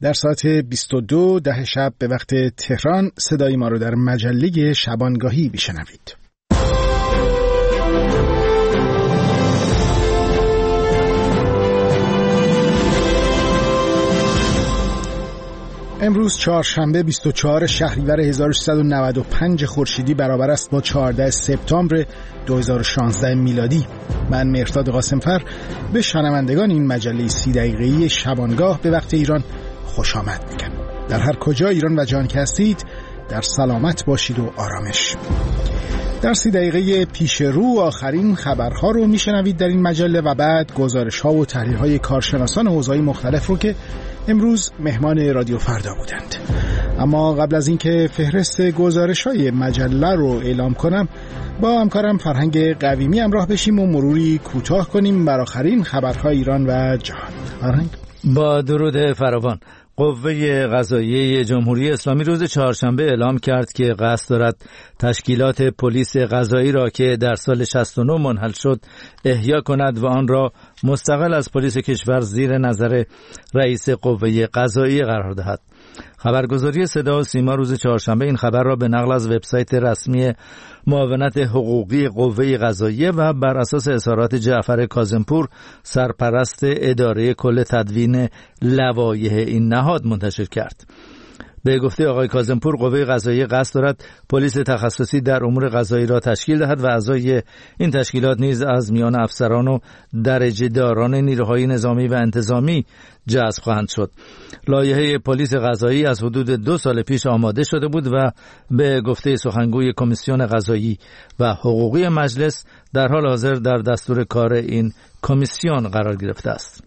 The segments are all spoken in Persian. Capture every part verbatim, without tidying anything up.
در ساعت بیست و دو ده شب به وقت تهران صدای ما رو در مجله شبانگاهی بشنوید. امروز چهارشنبه بیست و چهارم شهریور هزار و سیصد و نود و پنج خورشیدی برابر است با چهاردهم سپتامبر دو هزار و شانزده میلادی. من مهرداد قاسمفر به شنوندگان این مجله سی دقیقه‌ای شبانگاه به وقت ایران خوش آمد میگم. در هر کجا ایران و جهان که هستید در سلامت باشید و آرامش. در سی دقیقه پیش رو آخرین خبرها رو میشنوید در این مجله و بعد گزارش‌ها و تحلیل‌های کارشناسان حوزه‌های مختلف رو که امروز مهمان رادیو فردا بودند. اما قبل از اینکه فهرست گزارش‌های مجله رو اعلام کنم با همکارم فرهنگ قویمی همراه بشیم و مروری کوتاه کنیم بر آخرین خبرهای ایران و جهان. فرهنگ؟ با درود فراوان. قوه قضاییه جمهوری اسلامی روز چهارشنبه اعلام کرد که قصد دارد تشکیلات پلیس قضایی را که در سال شصت و نه منحل شد احیا کند و آن را مستقل از پلیس کشور زیر نظر رئیس قوه قضاییه قرار دهد. خبرگزاری صدا و سیما روز چهارشنبه این خبر را به نقل از وبسایت رسمی معاونت حقوقی قوه قضاییه و بر اساس اظهارات جعفر کاظمپور سرپرست اداره کل تدوین لوایح این نهاد منتشر کرد. به گفته آقای کاظمپور قوه قضاییه قصد دارد پلیس تخصصی در امور قضایی را تشکیل دهد و اعضای این تشکیلات نیز از میان افسران و درجه داران نیروهای نظامی و انتظامی جذب خواهند شد. لایحه پلیس قضایی از حدود دو سال پیش آماده شده بود و به گفته سخنگوی کمیسیون قضایی و حقوقی مجلس در حال حاضر در دستور کار این کمیسیون قرار گرفته است.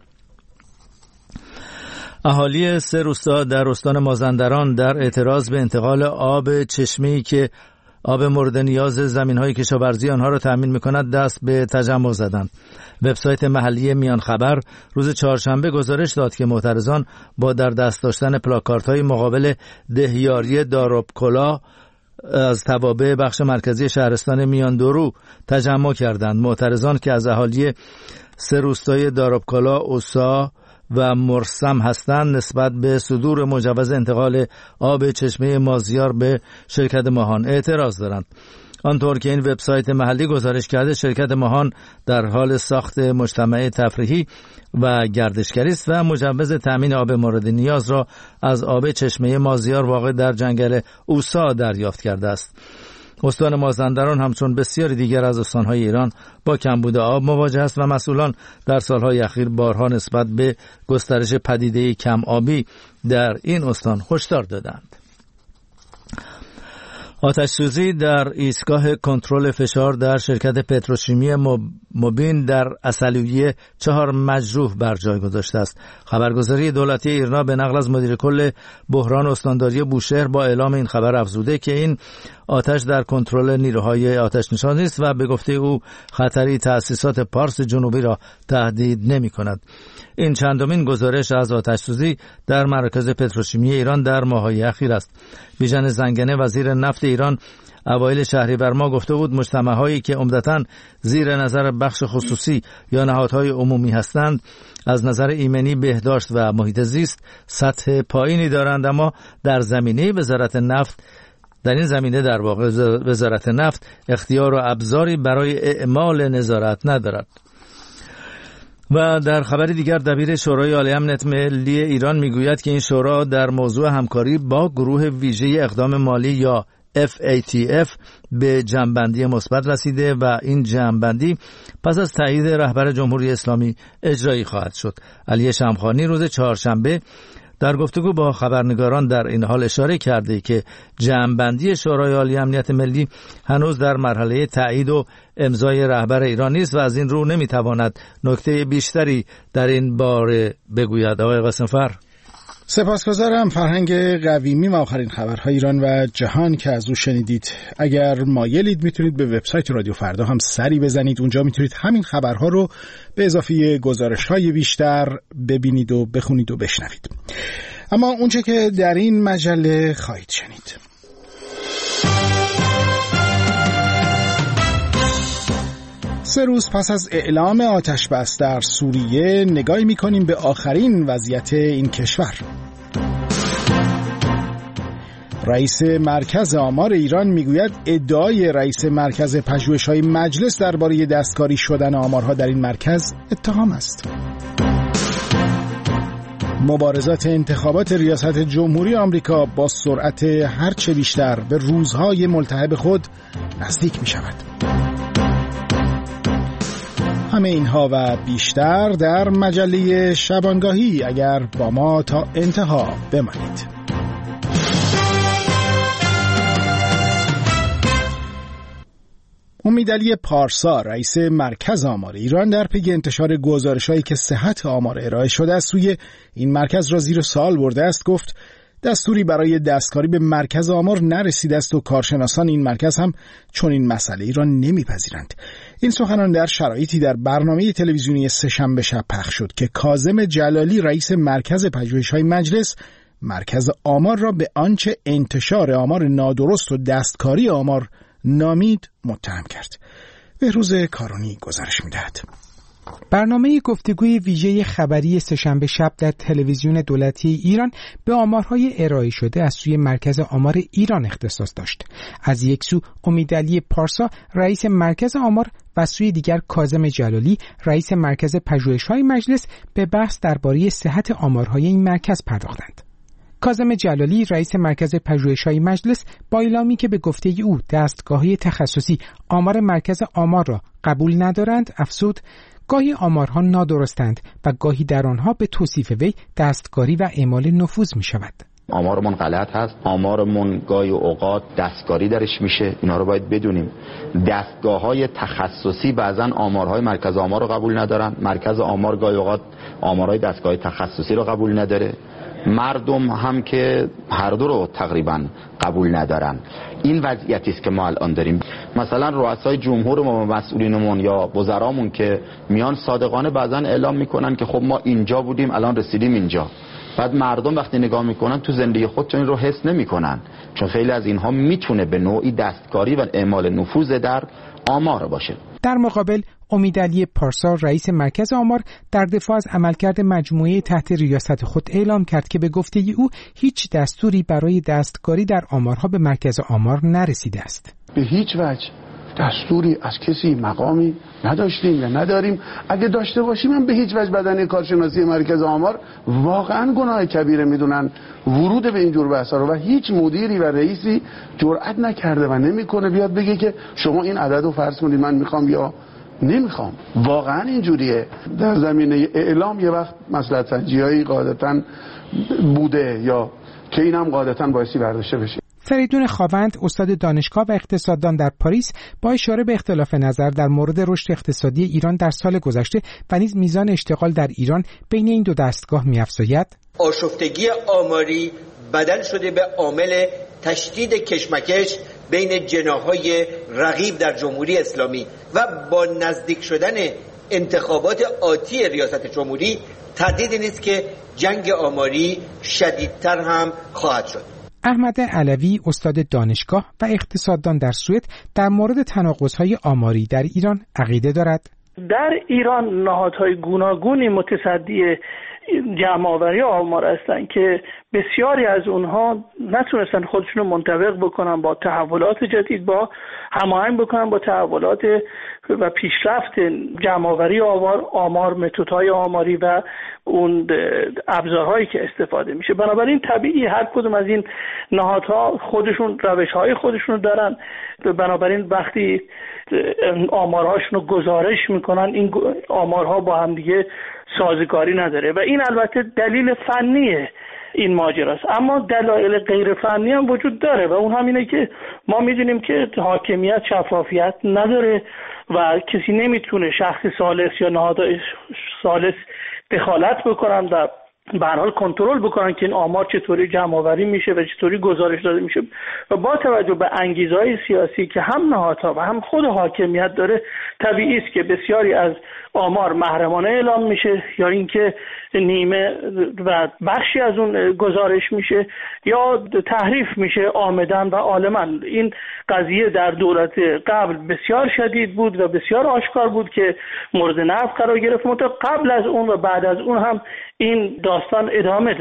اهالی سه روستا در استان مازندران در اعتراض به انتقال آب چشمه‌ای که آب مورد نیاز زمین‌های کشاورزی آنها را تأمین می‌کند دست به تجمع زدند. وبسایت محلی میان خبر روز چهارشنبه گزارش داد که معترضان با در دست داشتن پلاکاردهای مقابل دهیاری دارابکلا از توابع بخش مرکزی شهرستان میان دورو تجمع کردند. معترضان که از اهالی سه روستای دارابکلا، اوسا و مرسم هستند نسبت به صدور مجوز انتقال آب چشمه مازیار به شرکت ماهان اعتراض دارند. آنطور که این وبسایت محلی گزارش کرده شرکت ماهان در حال ساخت مجتمع تفریحی و گردشگری است و مجوز تامین آب مورد نیاز را از آب چشمه مازیار واقع در جنگل اوسا دریافت کرده است. استان مازندران همچون بسیاری دیگر از استانهای ایران با کمبود آب مواجه است و مسئولان در سالهای اخیر بارها نسبت به گسترش پدیده کم آبی در این استان هشدار دادند. آتش‌سوزی در ایستگاه کنترل فشار در شرکت پتروشیمی مبین در عسلویه چهار مجروح بر جای گذاشته است. خبرگزاری دولتی ایرنا به نقل از مدیر کل بحران استانداری بوشهر با اعلام این خبر افزوده که این آتش در کنترل نیروهای آتش نشانی است و به گفته او خطری تأسیسات پارس جنوبی را تهدید نمی کند. این چندمین گزارش از آتش‌سوزی در مرکز پتروشیمی ایران در ماه‌های اخیر است. بیژن زنگنه وزیر نفت ایران اوایل شهریور ماه گفته بود مجتمع‌هایی که عمدتاً زیر نظر بخش خصوصی یا نهادهای عمومی هستند از نظر ایمنی، بهداشت و محیط زیست سطح پایینی دارند، اما در زمینه وزارت نفت در این زمینه در واقع وزارت نفت اختیار و ابزاری برای اعمال نظارت ندارد. و در خبر دیگر دبیر شورای عالی امنیت ملی ایران میگوید که این شورا در موضوع همکاری با گروه ویژه اقدام مالی یا اف ای تی اف به جمع‌بندی مثبت رسیده و این جمع‌بندی پس از تایید رهبر جمهوری اسلامی اجرایی خواهد شد. علی شمخانی روز چهارشنبه در گفتگو با خبرنگاران در این حال اشاره کرده که جمع‌بندی شورای عالی امنیت ملی هنوز در مرحله تایید و امضای رهبر ایران نیست و از این رو نمیتواند نکته بیشتری در این باره بگوید. آقای قاسمفر. سپاسگزارم فرهنگ قویمی و آخرین خبرهای ایران و جهان که از او شنیدید. اگر مایلید میتونید به وبسایت رادیو فردا هم سری بزنید، اونجا میتونید همین خبرها رو به اضافه گزارش‌های بیشتر ببینید و بخونید و بشنوید. اما اونچه که در این مجله خواهید شنید: سه روز پس از اعلام آتش بس در سوریه نگاهی می‌کنیم به آخرین وضعیت این کشور. رئیس مرکز آمار ایران میگوید ادعای رئیس مرکز پژوهش‌های مجلس درباره دستکاری شدن آمارها در این مرکز اتهام است. مبارزات انتخابات ریاست جمهوری آمریکا با سرعت هرچه بیشتر به روزهای ملتهب خود نزدیک می شود. همه اینها و بیشتر در مجله شبانگاهی، اگر با ما تا انتها بمانید. امیدعلی پارسا، رئیس مرکز آمار ایران، در پی انتشار گزارش‌هایی که صحت آمار ارائه شده است سوی این مرکز را زیر سوال برده است، گفت دستوری برای دستکاری به مرکز آمار نرسیده است و کارشناسان این مرکز هم چون این مسئله را نمیپذیرند. این سخنان در شرایطی در برنامه تلویزیونی سه‌شنبه شب پخش شد که کاظم جلالی، رئیس مرکز پژوهش‌های مجلس، مرکز آمار را به آنچه انتشار آمار نادرست و دستکاری آمار نامید متهم کرد. بهروز کارونی گزارش می‌دهد. برنامه گفتگوی ویژه خبری سه‌شنبه شب در تلویزیون دولتی ایران به آمارهای ارائه شده از سوی مرکز آمار ایران اختصاص داشت. از یک سو امیدعلی پارسا، رئیس مرکز آمار، و سوی دیگر کاظم جلالی، رئیس مرکز پژوهش‌های مجلس، به بحث درباره صحت آمارهای این مرکز پرداختند. کاظم جلالی، رئیس مرکز پژوهش‌های مجلس، با اعلامی که به گفته او دستگاه‌های تخصصی آمار مرکز آمار را قبول ندارند، افزود: گاهی آمارها نادرستند و گاهی در آنها به توصیف وی دستکاری و اعمال نفوذ می شود. آمارمون غلط هست، آمارمون گاهی اوقات دستکاری درش میشه، اینا رو باید بدونیم. دستگاه‌های تخصصی بعضن آمارهای مرکز آمار رو قبول ندارن، مرکز آمار گاهی اوقات آمارهای دستگاه تخصصی رو قبول نداره، مردم هم که هر دو رو تقریبا قبول ندارن. این وضعیتی است که ما الان داریم. مثلا رؤسای جمهور و مسئولینمون یا وزرامون که میان صادقانه بعضا اعلام میکنن که خب ما اینجا بودیم الان رسیدیم اینجا، بعد مردم وقتی نگاه میکنن تو زندگی خودشون این رو حس نمیکنن، چون خیلی از اینها میتونه به نوعی دستکاری و اعمال نفوذ در آمار باشه. در مقابل امیدعلی پارسا، رئیس مرکز آمار، در دفاع از عملکرد مجموعه تحت ریاست خود اعلام کرد که به گفته او هیچ دستوری برای دستکاری در آمارها به مرکز آمار نرسیده است. به هیچ وجه دستوری از کسی مقامی نداشتیم یا نداریم. اگه داشته باشیم هم به هیچ وجه بدن کارشناسی مرکز آمار واقعا گناه کبیره میدونن ورود به این جور بحثا رو، و هیچ مدیری و رئیسی جرئت نکرده و نمیکنه بیاد بگه که شما این عدد رو فرض کنید من میخوام یا نمیخوام. واقعا اینجوریه. در زمینه اعلام یه وقت مصلحت سنجیایی قاعدتاً بوده یا که اینم قاعدتاً بایستی برداشته بشه. فریدون خاوند، استاد دانشگاه و اقتصاددان در پاریس، با اشاره به اختلاف نظر در مورد رشد اقتصادی ایران در سال گذشته و نیز میزان اشتغال در ایران بین این دو دستگاه می‌افزاید: آشفتگی آماری بدل شده به عامل تشدید کشمکش بین جناح‌های رقیب در جمهوری اسلامی و با نزدیک شدن انتخابات آتی ریاست جمهوری تردیدی نیست که جنگ آماری شدیدتر هم خواهد شد. احمد علوی، استاد دانشگاه و اقتصاددان در سوئد، در مورد تناقض‌های آماری در ایران عقیده دارد. در ایران نهادهای گوناگونی متصدی جمع‌آوری آمار هستند که بسیاری از اونها نتونستن خودشون رو منطبق بکنن با تحولات جدید، با هماهنگ بکنن با تحولات و پیشرفت جمع‌آوری آمار، آمار متدهای آماری و اون ابزارهایی که استفاده میشه. بنابراین طبیعی هر کدوم از این نهادها خودشون روش‌های خودشون دارن، بنابراین وقتی آمارهاشون رو گزارش میکنن این آمارها با هم دیگه سازگاری نداره و این البته دلیل فنیه این ماجراست. اما دلایل غیر فنی هم وجود داره و اون هم اینه که ما میدونیم که حاکمیت شفافیت نداره و کسی نمیتونه شخص ثالث یا نهادهای ثالث دخالت بکنن و به هر حال کنترل بکنن که این آمار چطوری جمع آوری میشه و چطوری گزارش داده میشه. و با توجه به انگیزهای سیاسی که هم نهادها و هم خود حاکمیت داره، طبیعی است که بسیاری از آمار محرمانه اعلام میشه یا اینکه نیمه و بخشی از اون گزارش میشه یا تحریف میشه عامداً و عالماً. این قضیه در دولت قبل بسیار شدید بود و بسیار آشکار بود که مورد نقد قرار گرفت، منتها قبل از اون و بعد از اون هم این داستان ادامه داره.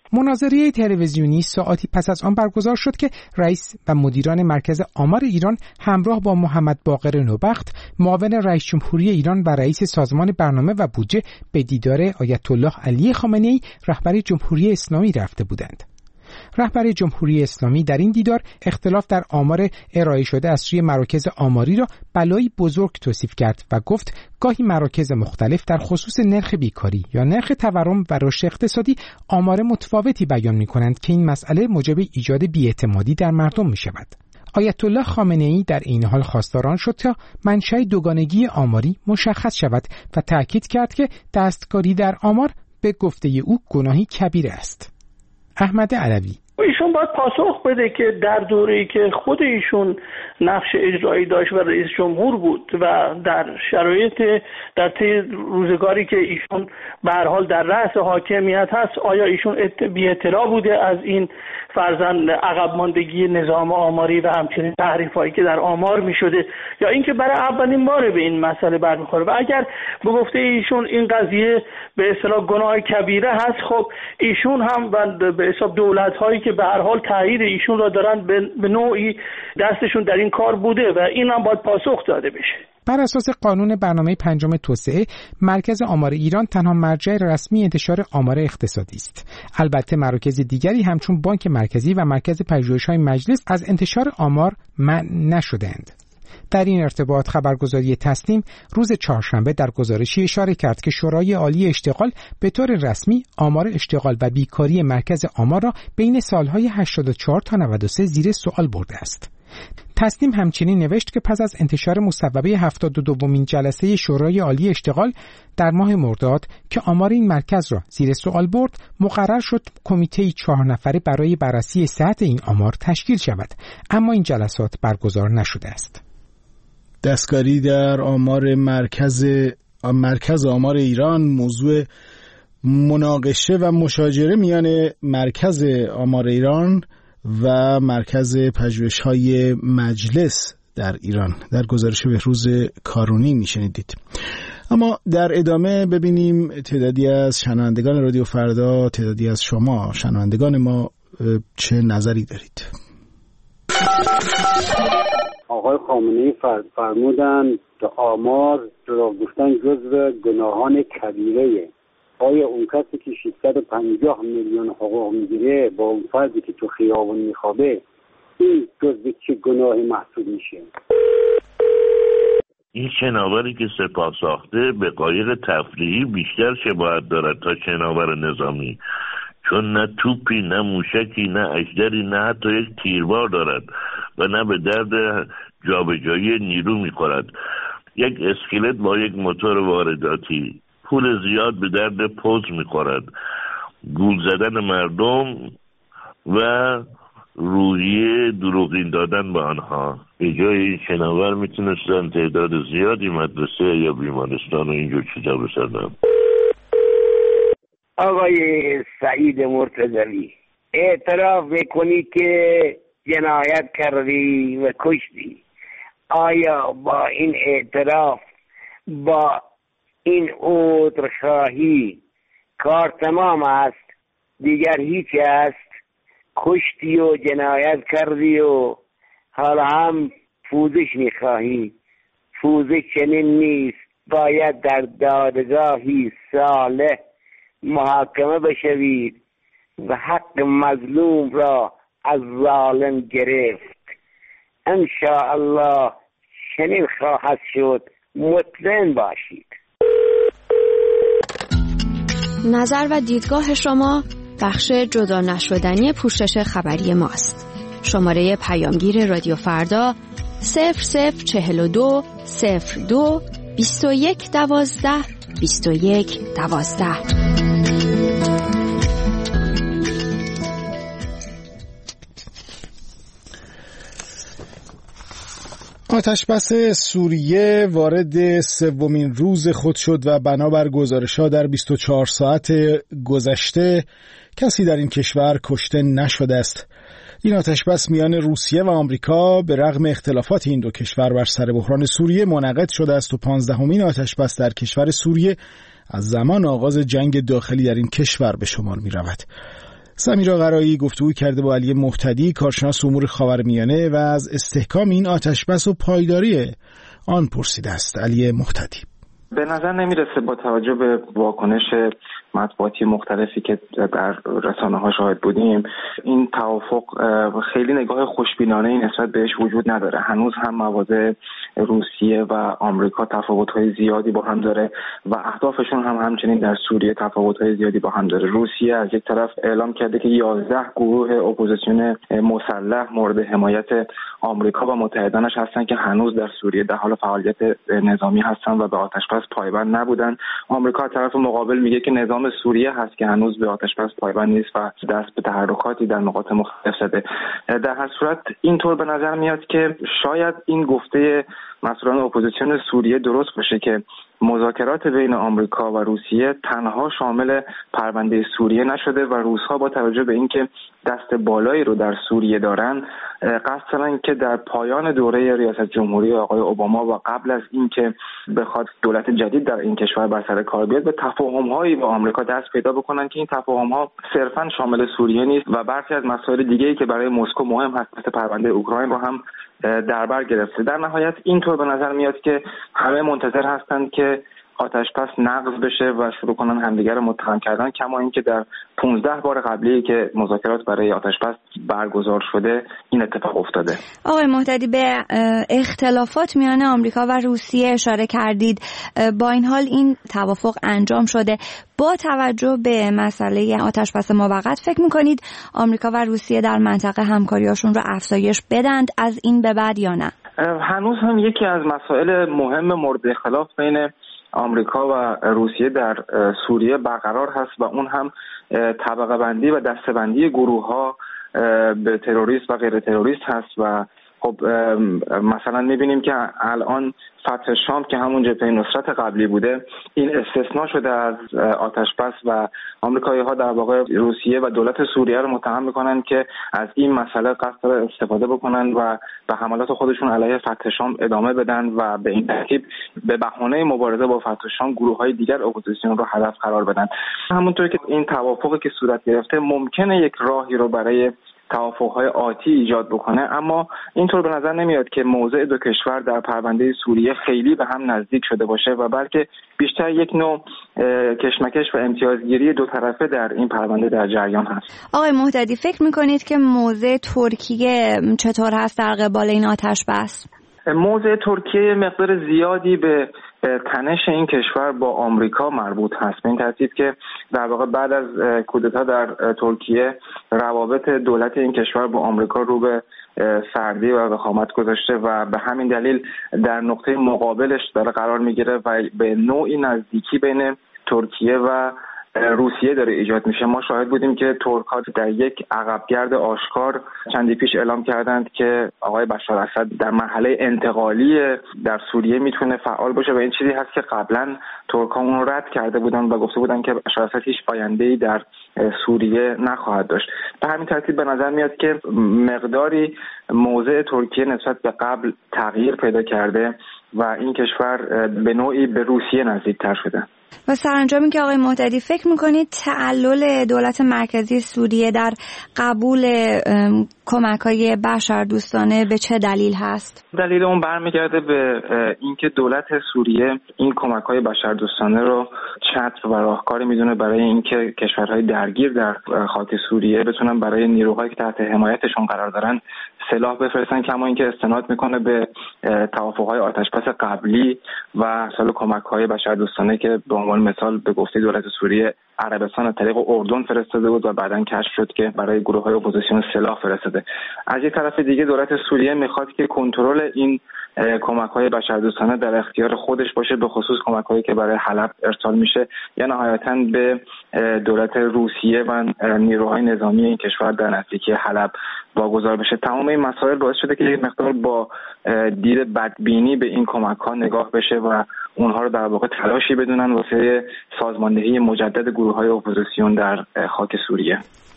مناظره تلویزیونی ساعتی پس از آن برگزار شد که رئیس و مدیران مرکز آمار ایران همراه با محمد باقر نوبخت، معاون رئیس جمهوری ایران و رئیس سازمان برنامه و بودجه به دیدار آیت الله علی خامنه‌ای رهبر جمهوری اسلامی رفته بودند. رهبر جمهوری اسلامی در این دیدار اختلاف در آمار ارائه شده از سوی مراکز آماری را بلایی بزرگ توصیف کرد و گفت گاهی مراکز مختلف در خصوص نرخ بیکاری یا نرخ تورم و رشد اقتصادی آمار متفاوتی بیان می‌کنند که این مسئله موجب ایجاد بی‌اعتمادی در مردم می‌شود. آیت الله خامنه‌ای در این حال خواستار آن شد تا منشأ دوگانگی آماری مشخص شود و تأکید کرد که دستکاری در آمار به گفته او گناهی کبیره است. احمد علوی: ایشون باید پاسخ بده که در دوره‌ای که خود ایشون نقش اجرایی داشت و رئیس جمهور بود و در شرایط در طی روزگاری که ایشون به هر حال در رأس حاکمیت هست، آیا ایشون بی اطلاع بوده از این فرضاً عقب ماندگی نظام آماری و همچنین تحریف‌هایی که در آمار می‌شده، یا اینکه برای اولین بار به این مسئله برمی‌خوره؟ و اگر به گفته ایشون این قضیه به اصطلاح گناه کبیره هست، خب ایشون هم به حساب دولت‌هایی که به هر حال تایید ایشون را دارن به نوعی دستشون در این کار بوده و این هم باید پاسخ داده بشه. بر اساس قانون برنامه پنجم توسعه، مرکز آمار ایران تنها مرجع رسمی انتشار آمار اقتصادی است. البته مراکز دیگری همچون بانک مرکزی و مرکز پژوهش‌های مجلس از انتشار آمار منع نشدند. در این ارتباط خبرگزاری تصنیم روز چهارشنبه در گزارشی اشاره کرد که شورای عالی اشتغال به طور رسمی آمار اشتغال و بیکاری مرکز آمار را بین سالهای هشتاد و چهار تا نود و سه زیر سوال برده است. تصنیم همچنین نوشت که پس از انتشار مصوبه هفتاد و دومین جلسه شورای عالی اشتغال در ماه مرداد که آمار این مرکز را زیر سوال برد، مقرر شد کمیته چهار نفره برای بررسی صحت این آمار تشکیل شود، اما این جلسات برگزار نشده است. دستکاری در آمار مرکز مرکز آمار ایران موضوع مناقشه و مشاجره میان مرکز آمار ایران و مرکز پژوهش‌های مجلس در ایران در گزارش بهروز کارونی میشنیدید. اما در ادامه ببینیم تعدادی از شنوندگان رادیو فردا، تعدادی از شما شنوندگان ما چه نظری دارید. آقای خامنه‌ای فرمودن که آمار جدا گفتن جزو گناهان کبیره. آیا اون کسی که ششصد و پنجاه میلیون حقوق میگیره با اون فردی که تو خیابون میخوابه، این جزو چه گناهی محسوب میشه؟ این شناوری که سپاه ساخته به قایق تفریحی بیشتر شباهت دارد تا شناور نظامی، چون نه توپی، نه موشکی، نه اژدری، نه حتی یک تیربار دارد و نه به درد جابجایی نیرو میخورد. یک اسکلت با یک موتور وارداتی، پول زیاد به درد پوز میخورد، گول زدن مردم و روحیه دروغین دادن به آنها. به جای این شناور میتونستن تعداد زیادی مدرسه یا بیمارستان و اینجور چیزا بسازن. آقای سعید مرتضوی، اعتراف میکنی که جنایت کردی و کشتی. آیا با این اعتراف، با این عذرخواهی کار تمام است؟ دیگر هیچ است؟ کشتی و جنایت کردی و حالا هم پوزش میخواهی. پوزش چنین نیست، باید در دادگاهی صالح محاکمه بشوید و حق مظلوم را از ظالم گرفت. ان شاء الله چنین خواهد شد، مطمئن باشید. نظر و دیدگاه شما بخش جدا نشدنی پوشش خبری ماست. شماره پیامگیر رادیو فردا صفر صفر چهل و دو صفر دو بیست و یک دوازده بیست و یک دوازده. آتش‌بس سوریه وارد سومین روز خود شد و بنابر گزارش‌ها در بیست و چهار ساعت گذشته کسی در این کشور کشته نشده است. این آتش‌بس میان روسیه و آمریکا به رغم اختلافات این دو کشور بر سر بحران سوریه منعقد شده است و پانزدهمین آتش‌بس در کشور سوریه از زمان آغاز جنگ داخلی در این کشور به شمار می‌رود. سمیرا قرایی گفتگو کرده با علی مهتدی، کارشناس امور خاورمیانه، و از استحکام این آتشبس و پایداری آن پرسیده است. علی مهتدی: به نظر نمیرسه با توجه به واکنش مطبوعاتی مختلفی که در رسانه‌ها شاهد بودیم این توافق خیلی نگاه خوشبینانه‌ای نسبت بهش وجود نداره. هنوز هم مواضع روسیه و آمریکا تفاوت‌های زیادی با هم داره و اهدافشون هم همچنین در سوریه تفاوت‌های زیادی با هم داره. روسیه از یک طرف اعلام کرده که یازده گروه اپوزیسیون مسلح مورد حمایت آمریکا و متحدانش هستن که هنوز در سوریه در حال فعالیت نظامی هستن و به آتشبس پایبند نبودن. آمریکا از طرف مقابل میگه که نظام سوریه هست که هنوز به آتشبس پایبند نیست و دست به تحرکاتی در نقاط مختلف زده. در هر صورت اینطور به نظر میاد که شاید این گفته مسئولان اپوزیسیون سوریه درست باشه که مذاکرات بین آمریکا و روسیه تنها شامل پرونده سوریه نشده و روس‌ها با توجه به اینکه دست بالایی رو در سوریه دارن قصد دارن که در پایان دوره ریاست جمهوری آقای اوباما و قبل از اینکه بخواد دولت جدید در این کشور بر سر کار بیاد به تفاهم‌هایی با آمریکا دست پیدا بکنن که این تفاهم‌ها صرفاً شامل سوریه نیست و برخی از مسائل دیگه‌ای که برای مسکو مهم هست مثل پرونده اوکراین رو هم در بر گرفته. در نهایت اینطور به نظر میاد که همه منتظر هستند که آتشبس نقض بشه و شروع کنن همدیگر رو متهم کردن، کما اینکه در پانزده بار قبلی که مذاکرات برای آتشبس برگزار شده این اتفاق افتاده. آقای مهتدی، به اختلافات میان آمریکا و روسیه اشاره کردید. با این حال این توافق انجام شده. با توجه به مسئله آتشبس موقت فکر میکنید آمریکا و روسیه در منطقه همکاریاشون رو افزایش بدند از این به بعد یا نه؟ هنوز هم یکی از مسائل مهم مورد اختلاف بین آمریکا و روسیه در سوریه برقرار هست و اون هم طبقه بندی و دسته بندی گروه ها به تروریست و غیر تروریست هست و خب مثلا میبینیم که الان فتح شام که همون جبهه نصرت قبلی بوده این استثناء شده از آتشبس و آمریکایی ها در واقع روسیه و دولت سوریه رو متهم میکنن که از این مسئله قصد استفاده بکنن و به حملات خودشون علیه فتح شام ادامه بدن و به این ترتیب به بهانه مبارزه با فتح شام گروه های دیگر اپوزیسیون رو هدف قرار بدن. همونطور که این توافقی که صورت گرفته ممکنه یک راهی رو برای توافق‌های آتی ایجاد بکنه، اما اینطور به نظر نمیاد که موضع دو کشور در پرونده سوریه خیلی به هم نزدیک شده باشه و بلکه بیشتر یک نوع کشمکش و امتیازگیری دو طرفه در این پرونده در جریان هست. آقای مهتدی، فکر میکنید که موضع ترکیه چطور هست در قبال این آتشبس؟ موضع ترکیه مقدار زیادی به تنش این کشور با آمریکا مربوط هست، به این ترتیب که در واقع بعد از کودتا در ترکیه روابط دولت این کشور با آمریکا رو به سردی و وخامت گذاشته و به همین دلیل در نقطه مقابلش داره قرار میگیره و به نوعی نزدیکی بین ترکیه و روسیه داره ایجاد میشه. ما شاهد بودیم که ترک‌ها در یک عقبگرد آشکار چندی پیش اعلام کردند که آقای بشار اسد در مرحله انتقالی در سوریه میتونه فعال باشه و این چیزی هست که قبلا ترک‌ها اون رو رد کرده بودن و گفته بودن که بشار اسد هیچ آینده‌ای در سوریه نخواهد داشت. به همین ترتیب به نظر میاد که مقداری موضع ترکیه نسبت به قبل تغییر پیدا کرده و این کشور به نوعی به روسیه نزدیکتر شده. و سرانجامی که آقای مهتدی فکر میکنید تعلل دولت مرکزی سوریه در قبول کمک‌های بشردوستانه به چه دلیل هست؟ دلیل اون برمیگرده به اینکه دولت سوریه این کمک‌های بشردوستانه رو چتر و راهکاری میدونه برای اینکه کشورهای درگیر در خاک سوریه بتونن برای نیروهایی که تحت حمایتشون قرار دارن سلاح بفرستن، کما اینکه استناد میکنه به توافق‌های آتشبس قبلی و مثلا کمک‌های بشردوستانه که به عنوان مثال به گفته دولت سوریه عربستان از طریق اردن فرستاده بود و بعداً کشف شد که برای گروه‌های اپوزیسیون سلاح فرستاده. از یک طرف دیگه دولت سوریه میخواد که کنترل این کمک‌های بشردوستانه در اختیار خودش باشه، به خصوص کمک‌هایی که برای حلب ارسال میشه یا نهایتاً به دولت روسیه و نیروهای نظامی این کشور در نزدیکی حلب واگذار بشه. تمام این مسائل باعث شده که یک مقدار با دید بدبینی به این کمک‌ها نگاه بشه و اونها رو در واقع تلاشی بدونن واسه سازماندهی مجدد گروه‌های اپوزیسیون در خاک سوریه.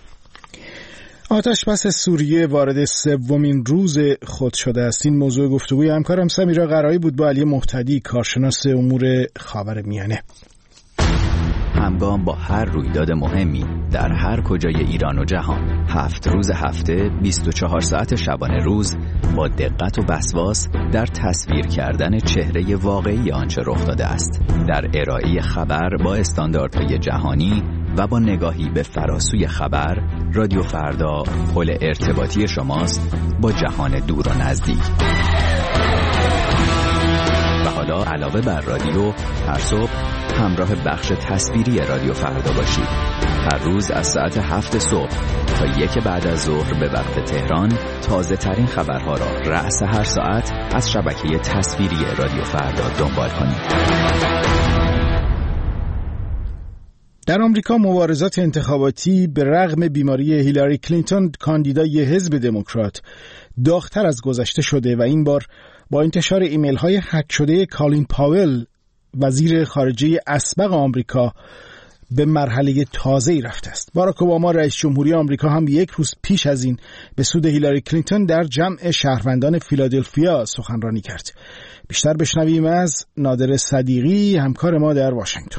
آتشبس سوریه وارد سومین روز خود شده است. این موضوع گفتگوی همکارم سمیرا قرایی بود با علی مهتدی، کارشناس امور خاورمیانه. همگام با هر رویداد مهمی در هر کجای ایران و جهان، هفت روز هفته، بیست و چهار ساعت شبانه روز، با دقت و وسواس در تصویر کردن چهره واقعی آنچه رخ داده است، در ارائه خبر با استانداردهای جهانی و با نگاهی به فراسوی خبر. رادیو فردا پل ارتباطی شماست با جهان دور و نزدیک. و حالا علاوه بر رادیو، هر صبح همراه بخش تصویری رادیو فردا باشید. هر روز از ساعت هفت صبح تا یک بعد از ظهر به وقت تهران، تازه ترین خبرها را رأس هر ساعت از شبکه تصویری رادیو فردا دنبال کنید. در آمریکا مبارزات انتخاباتی به رغم بیماری هیلاری کلینتون کاندیدای حزب دموکرات داغ‌تر از گذشته شده و این بار با انتشار ایمیل های هک شده کالین پاول وزیر خارجه اسبق آمریکا به مرحله تازه‌ای رفته است. باراک اوباما رئیس جمهوری آمریکا هم یک روز پیش از این به سود هیلاری کلینتون در جمع شهروندان فیلادلفیا سخنرانی کرد. بیشتر بشنویم از نادر صدیقی، همکار ما در واشنگتن.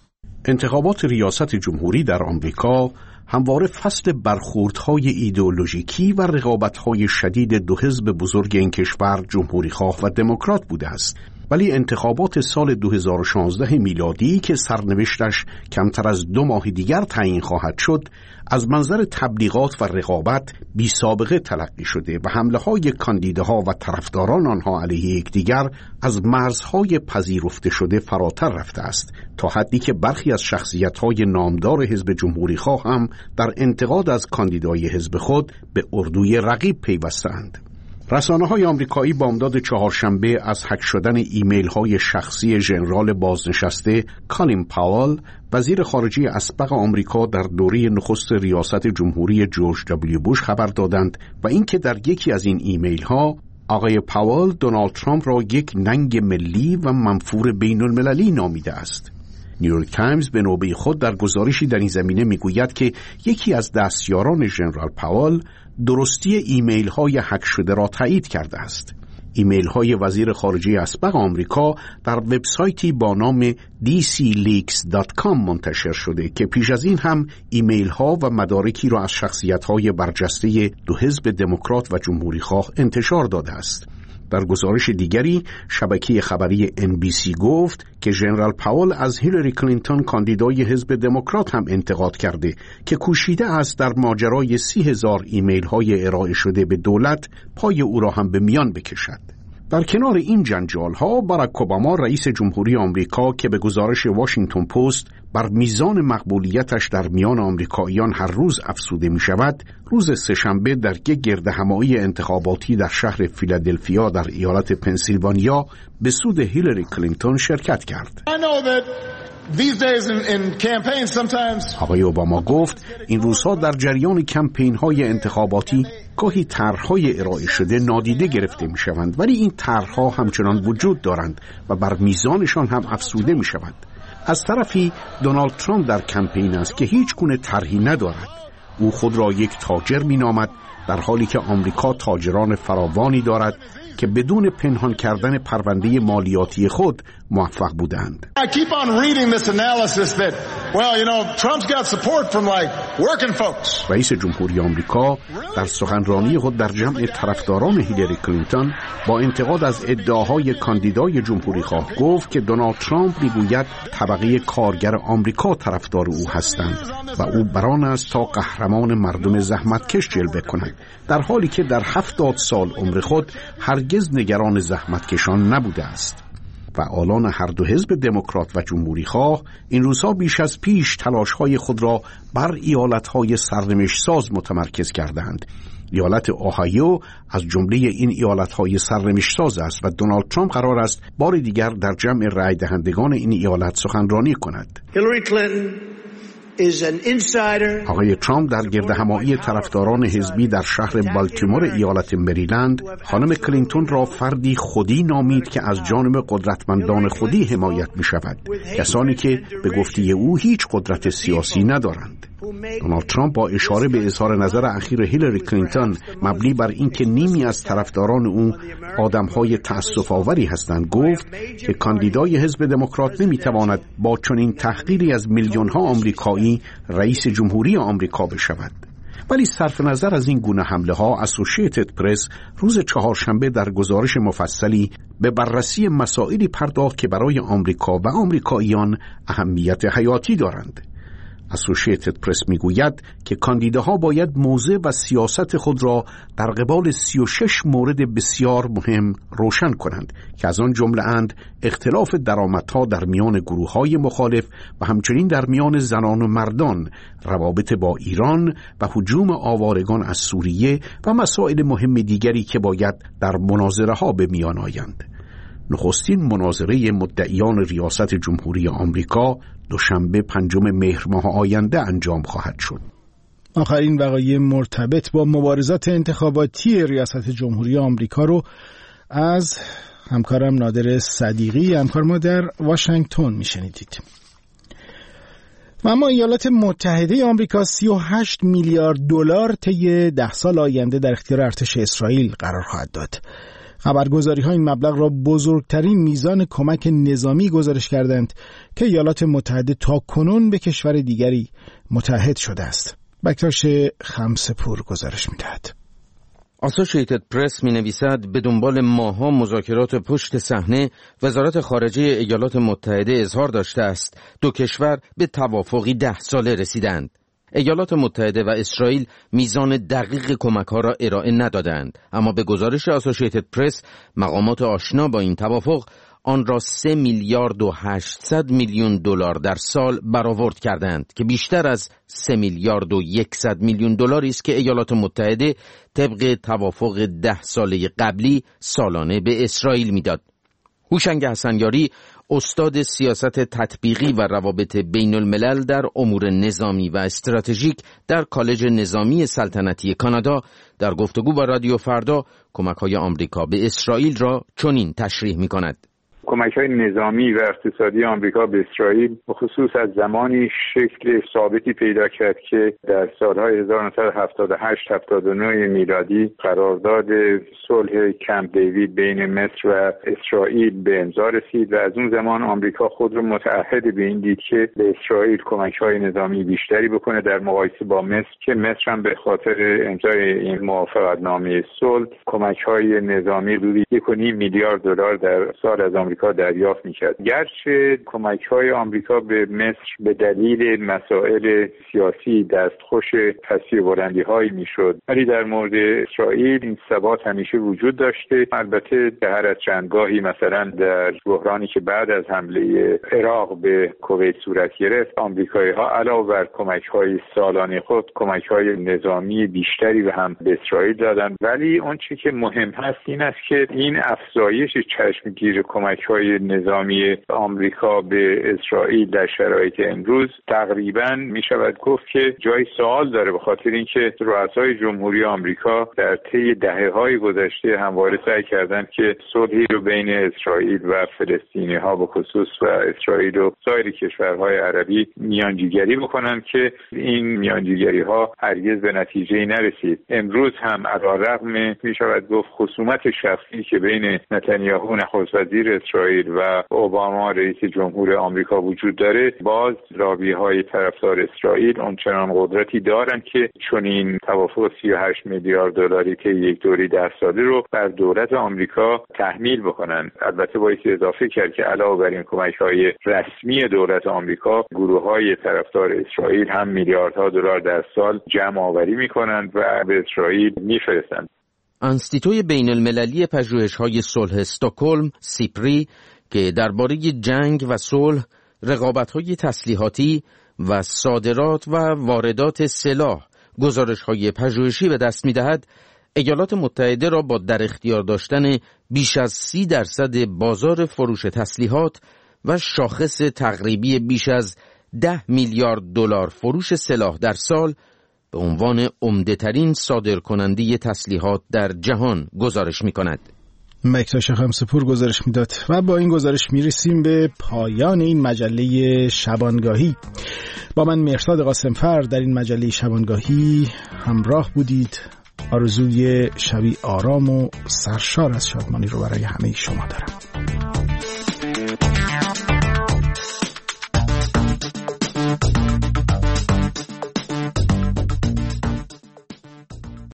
انتخابات ریاست جمهوری در آمریکا همواره فصل برخوردهای ایدئولوژیکی و رقابت‌های شدید دو حزب بزرگ این کشور، جمهوری‌خواه و دموکرات بوده است. ولی انتخابات سال دو هزار و شانزده میلادی که سرنوشتش کمتر از دو ماه دیگر تعیین خواهد شد، از منظر تبلیغات و رقابت بی سابقه تلقی شده و حمله‌های کاندیداها و طرفداران آنها علیه یکدیگر از مرزهای پذیرفته شده فراتر رفته است، تا حدی که برخی از شخصیت‌های نامدار حزب جمهوری‌خواه هم در انتقاد از کاندیدای حزب خود به اردوی رقیب پیوستند. رسانه‌های آمریکایی با امداد چهارشنبه از هک شدن ایمیل‌های شخصی ژنرال بازنشسته کالین پاول، وزیر خارجه اسبق آمریکا در دوره نخست ریاست جمهوری جورج دبلیو بوش خبر دادند و اینکه در یکی از این ایمیل‌ها آقای پاول دونالد ترامپ را یک ننگ ملی و منفور بین‌المللی نامیده است. نیویورک تایمز به نوبه خود در گزارشی در این زمینه میگوید که یکی از دستیاران ژنرال پاول درستی ایمیل های هک شده را تایید کرده است. ایمیل های وزیر خارجه اسبق آمریکا در وبسایتی با نام دی سی لیکس دات کام منتشر شده که پیش از این هم ایمیل ها و مدارکی را از شخصیت های برجسته دو حزب دموکرات و جمهوری خواه انتشار داده است. در گزارش دیگری شبکه خبری ان بی سی گفت که ژنرال پاول از هیلاری کلینتون کاندیدای حزب دموکرات هم انتقاد کرده که کوشیده است در ماجرای سی هزار ایمیل های ارائه شده به دولت پای او را هم به میان بکشد. در کنار این جنجال ها، باراک اوباما رئیس جمهوری آمریکا که به گزارش واشنگتن پست بر میزان مقبولیتش در میان آمریکاییان هر روز افزوده می شود، روز سه‌شنبه در یک گردهمایی انتخاباتی در شهر فیلادلفیا در ایالت پنسیلوانیا به سود هیلاری کلینتون شرکت کرد. آقای اوباما گفت این روزها در جریان کمپین‌های انتخاباتی گاهی طرح‌های ارائه شده نادیده گرفته می‌شوند، ولی این طرح‌ها همچنان وجود دارند و بر میزانشان هم افزوده می‌شود. از طرفی دونالد ترامپ در کمپین است که هیچ گونه طرحی ندارد. او خود را یک تاجر می‌نامد، در حالی که آمریکا تاجران فراوانی دارد که بدون پنهان کردن پرونده مالیاتی خود موفق بودند. رئیس جمهوری آمریکا در سخنرانی خود در جمع طرفداران هیلاری کلینتون با انتقاد از ادعاهای کاندیدای جمهوری خواه گفت که دونالد ترامپ میگوید طبقه کارگر آمریکا طرفدار او هستند و او بران است تا قهرمان مردم زحمتکش جلوه کند، در حالی که در هفتاد سال عمر خود هرگز نگران زحمتکشان نبوده است. فعالان هر دو حزب دموکرات و جمهوری خواه این روزها بیش از پیش تلاش‌های خود را بر ایالت‌های سرنوشت‌ساز متمرکز کردند. ایالت اوهایو از جمله این ایالت‌های سرنوشت‌ساز است و دونالد ترامپ قرار است بار دیگر در جمع رای دهندگان این ایالت سخنرانی کند. هیلاری کلینتون آقای ترامپ در گردهمایی طرفداران حزبی در شهر بالتیمور ایالت مریلند خانم کلینتون را فردی خودی نامید که از جانب قدرتمندان خودی حمایت می شود، کسانی که به گفته او هیچ قدرت سیاسی ندارند. دونالد ترامپ با اشاره به اظهار نظر اخیر هیلاری کلینتون مبنی بر اینکه نیمی از طرفداران او آدم‌های تأسف‌آوری هستند گفت که کاندیدای حزب دموکرات نمی‌تواند با چنین تحقیری از میلیون‌ها آمریکایی رئیس جمهوری آمریکا بشود. ولی صرف نظر از این گونه حمله ها، اسوشییتد پرس روز چهارشنبه در گزارش مفصلی به بررسی مسائلی پرداخت که برای آمریکا و آمریکاییان اهمیت حیاتی دارند. اسوشییتد پرس میگوید که کاندیداها باید موضع و سیاست خود را در قبال سی و شش مورد بسیار مهم روشن کنند که از آن جمله اند اختلاف درآمدها در میان گروه‌های مخالف و همچنین در میان زنان و مردان، روابط با ایران و هجوم آوارگان از سوریه و مسائل مهم دیگری که باید در مناظره‌ها به میان آیند. نخستین مناظره مدعیان ریاست جمهوری آمریکا دوشنبه پنجم مهر ماه آینده انجام خواهد شد. آخرین وقایع مرتبط با مبارزات انتخاباتی ریاست جمهوری آمریکا رو از همکارم نادر صدیقی، همکار ما در واشنگتن میشنیدید. و اما ایالات متحده آمریکا سی و هشت میلیارد دلار طی ده سال آینده در اختیار ارتش اسرائیل قرار خواهد داد. خبرگزاری ها این مبلغ را بزرگترین میزان کمک نظامی گزارش کردند که ایالات متحده تا کنون به کشور دیگری متحد شده است. بکتاش خمسپور گزارش می‌دهد. اسوشییتد پرس می‌نویسد به دنبال ماه‌ها مذاکرات پشت صحنه، وزارت خارجه ایالات متحده اظهار داشته است دو کشور به توافقی ده ساله رسیدند. ایالات متحده و اسرائیل میزان دقیق کمک‌ها را ارائه ندادند، اما به گزارش اسوشییتد پرس مقامات آشنا با این توافق آن را سه میلیارد و هشتصد میلیون دلار در سال برآورد کردند که بیشتر از سه میلیارد و صد میلیون دلاری است که ایالات متحده طبق توافق ده ساله قبلی سالانه به اسرائیل میداد. هوشنگ حسنیاری، استاد سیاست تطبیقی و روابط بین الملل در امور نظامی و استراتژیک در کالج نظامی سلطنتی کانادا، در گفتگو با رادیو فردا کمک‌های آمریکا به اسرائیل را چنین تشریح می‌کند. کمک‌های نظامی و اقتصادی آمریکا به اسرائیل بخصوص از زمانی شکل ثابتی پیدا کرد که در سالهای هزار و نهصد و هفتاد و هشت هفتاد و نه میلادی قرارداد صلح کمپ دیوید بین مصر و اسرائیل به امضا رسید و از اون زمان آمریکا خود را متعهد به این دید که به اسرائیل کمک‌های نظامی بیشتری بکنه در مقایسه با مصر، که مصر هم به خاطر امضای این موافقتنامه صلح کمک‌های نظامی حدود یک و نیم میلیارد دلار در سال از آمریکا دریافت می‌کرد. گرچه کمک‌های آمریکا به مصر به دلیل مسائل سیاسی دستخوش تصفیه بلندی‌هایی می‌شد، ولی در مورد اسرائیل این ثبات همیشه وجود داشته. البته هر از چندگاهی مثلا در بحرانی که بعد از حمله عراق به کویت صورت گرفت، آمریکایی‌ها علاوه بر کمک‌های سالانه خود کمک‌های نظامی بیشتری به هم به اسرائیل دادند. ولی اون چیزی که مهم هست این است که این افزایش چشمگیر کمک‌های نظامی آمریکا به اسرائیل در شرایط امروز تقریباً می شود گفت که جای سوال داره، به خاطر اینکه رؤسای جمهوری آمریکا در طی دهه‌های گذشته همواره سعی کردند که صلحی رو بین اسرائیل و فلسطینی‌ها به خصوص و اسرائیل و سایر کشورهای عربی میانجیگری بکنن که این میانجیگری‌ها هرگز به نتیجه‌ای نرسید. امروز هم علی‌رغم می شود گفت خصومت شخصی که بین نتانیاهو نخست وزیر اسرائیل و اوباما رئیس جمهور آمریکا وجود داره، باز لابی‌های طرفدار اسرائیل آنچنان قدرتی دارند که چنین توافق سی و هشت میلیارد دلاری که یک دوره ده ساله رو بر دولت آمریکا تحمیل بکنن. البته باید اضافه کرد که علاوه بر این کمک‌های رسمی دولت آمریکا، گروه‌های طرفدار اسرائیل هم میلیاردها دلار در سال جمع آوری می‌کنند و به اسرائیل می‌فرستند. انستیتوی بین المللی پژوهش‌های صلح استکهلم سیپری که درباره جنگ و صلح، رقابت‌های تسلیحاتی و صادرات و واردات سلاح گزارش‌های پژوهشی به دست می‌دهد، ایالات متحده را با در اختیار داشتن بیش از سی درصد بازار فروش تسلیحات و شاخص تقریبی بیش از ده میلیارد دلار فروش سلاح در سال به عنوان عمده‌ترین صادرکننده تسلیحات در جهان گزارش می‌کند. مکتاش خمسپور گزارش میداد و با این گزارش میرسیم به پایان این مجله شبانگاهی. با من مهرداد قاسمفر در این مجله شبانگاهی همراه بودید. آرزوی شبی آرام و سرشار از شادمانی رو برای همه شما دارم.